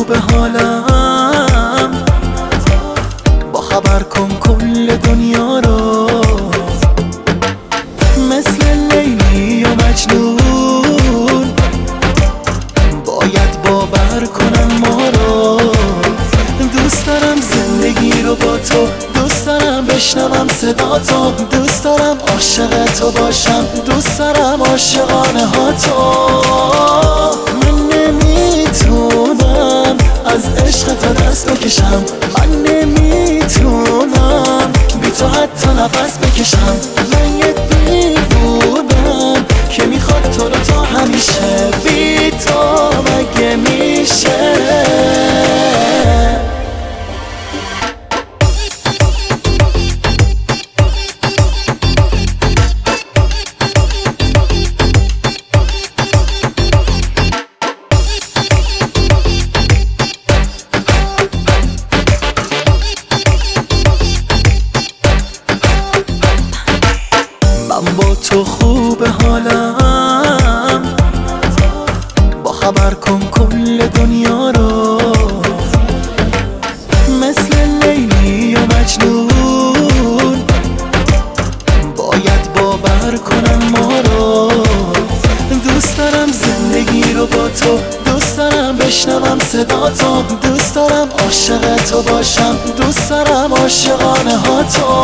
خوب حالم، با خبر کن کل دنیا رو، مثل لیلی و مجنون باید باور کنم ما رو. دوست دارم زندگی رو با تو، دوست دارم بشنوم صدا تو، دوست دارم عاشق تو باشم، دوست دارم عاشقانه ها تو. من نمیتونم از عشق تو دست بکشم، من نمیتونم بی تو حتی نفس بکشم. من یه دیوونم که میخواد تو رو تا همیشه، بی تو مگه میشه؟ من با تو خوب حالم، با خبر کن کل دنیا رو، مثل لیلی و مجنون باید باور کنم ما رو. دوست دارم زندگی رو با تو، دوست دارم بشنوم صدا تو، دوست دارم عاشق تو باشم، دوست دارم عاشقانه ها تو.